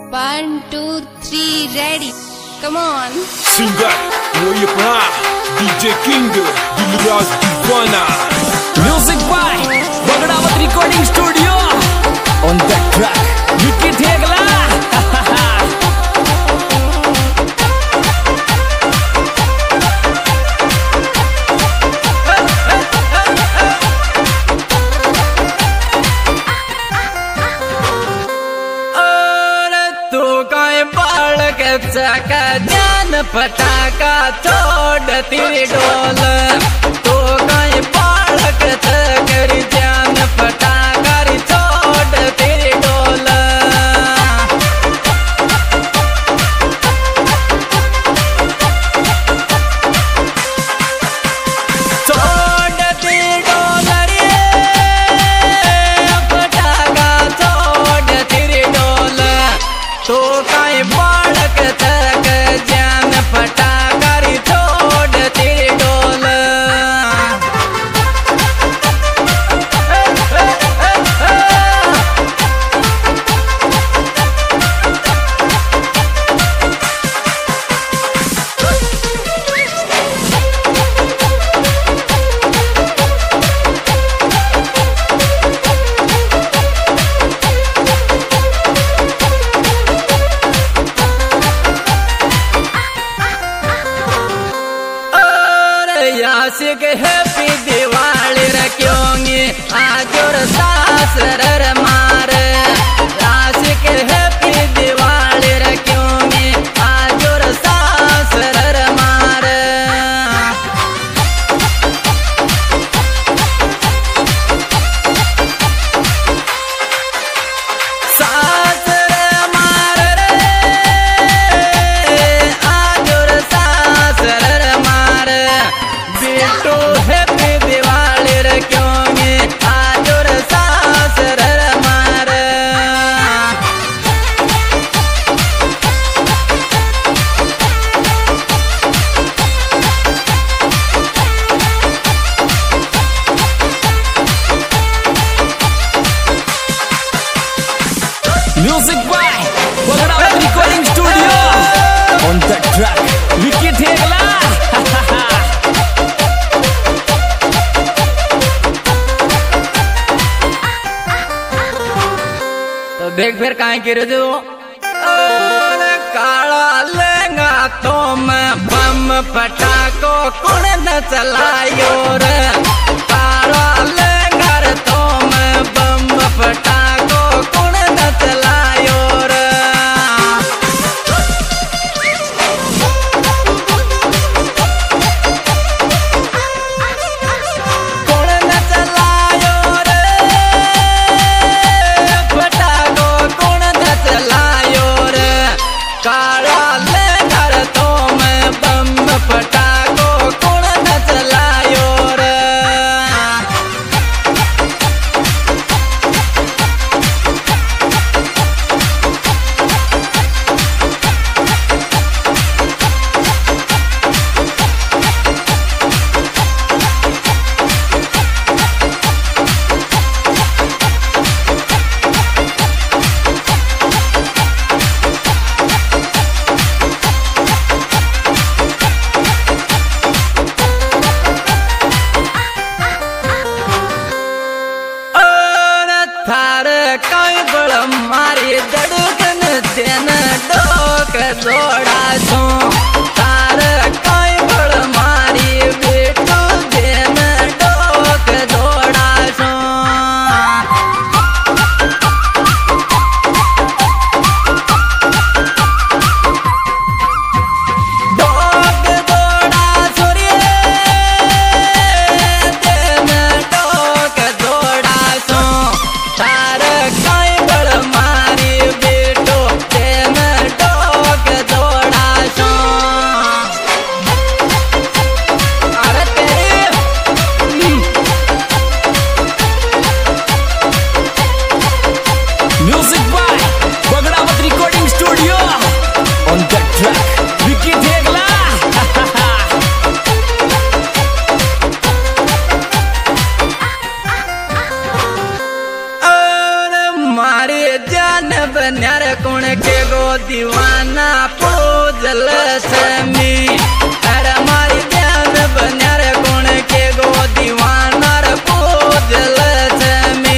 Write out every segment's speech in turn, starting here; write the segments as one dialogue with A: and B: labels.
A: One, two, three, ready. Come on.
B: Singer, Woyapna, DJ King, Dilraj Divana.
C: Music by Bagadavat Recording Studio. On that track, Vicky Thegla.
D: का ज्ञान पटाका छोड़ती डोल तो कहीं बालक करी ज्ञान पटाका छोड़ती डोल छोड़ती डोल रे पटाका छोड़ती डोल तो कहीं बालक ज्ञान पटाकारी छोड़ती डोल आशिक हैप्पी दिवाली रखोगे आज और सासर मार आशिक हैप्पी दिवाली रखोगे आज और सासर मार सासर मार रे आज और सासर मार बेटो हैप्पी दिवाली रखोगे आज और सासर मार
C: Music by Bagadavat Recording Studio. On that track, Vicky Thegla.
D: तो देख फिर कहाँ गिर जो काला लेंगा तो मैं बम पटाको कौन न चलायो रे काला लेंगा रे तो मैं बम पटाको कौन न चलायो रे कौन न चलायो रे पटाको कौन न चलायो रे काला लेंगा रे तो मैं बम पटाको कौन न चलायो रे कोण के गो दीवाना पूजल छमी अरे मारी ध्यान बन्या रे कोण के गो दीवाना रे पूजल छमी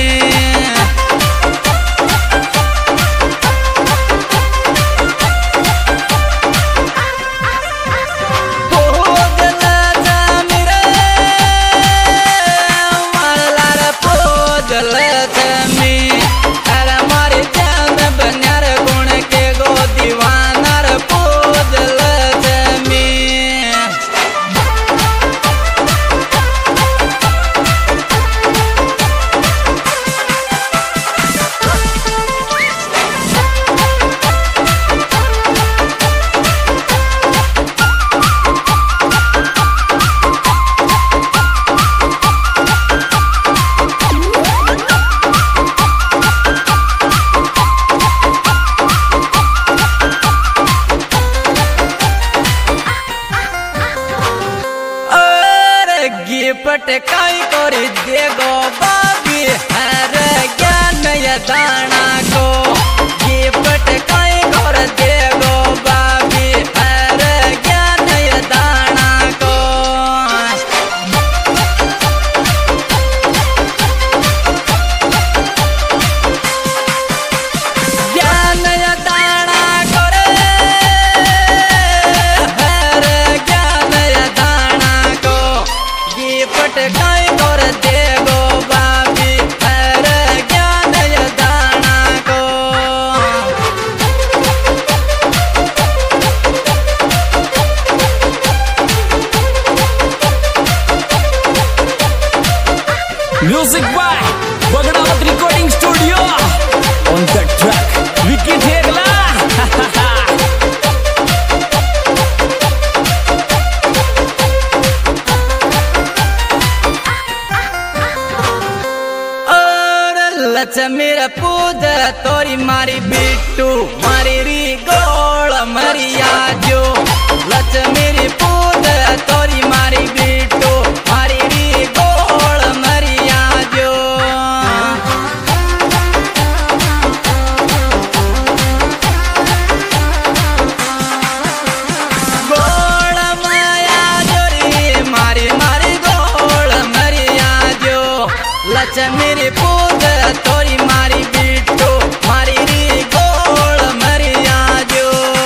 D: पटकाई करी देगो बाबी हरे ज्ञान या दाना को ये पटकाई कर देगो बाबी हरे ज्ञान या दाना को ज्ञान या दाना करे हरे ज्ञान या दाना को ये पटकाई कर देगो बाबी हरे ज्ञान या दाना को
C: Music by Bagadavat Recording Studio. On the track, Vicky Thegla.
D: Lakshmi पूज तोरी मारी बिट्टू मारी री गोल मरिया जो लक्ष्मी पूज तोरी मारी बिट्टू मारी री गोल मरिया जो गोल माया जोरी मारी मारी गोल मरिया जो लक्ष्मी पूज तोरी मारी बिट्टू मारी री गोल मरिया जो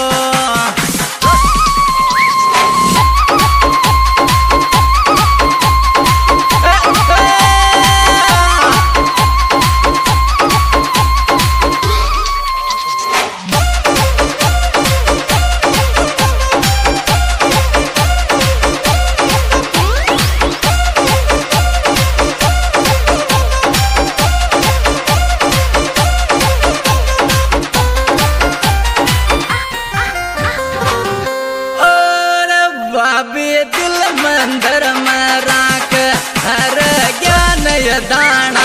D: बाबी दिल मंदिर में राख हर ज्ञान दाना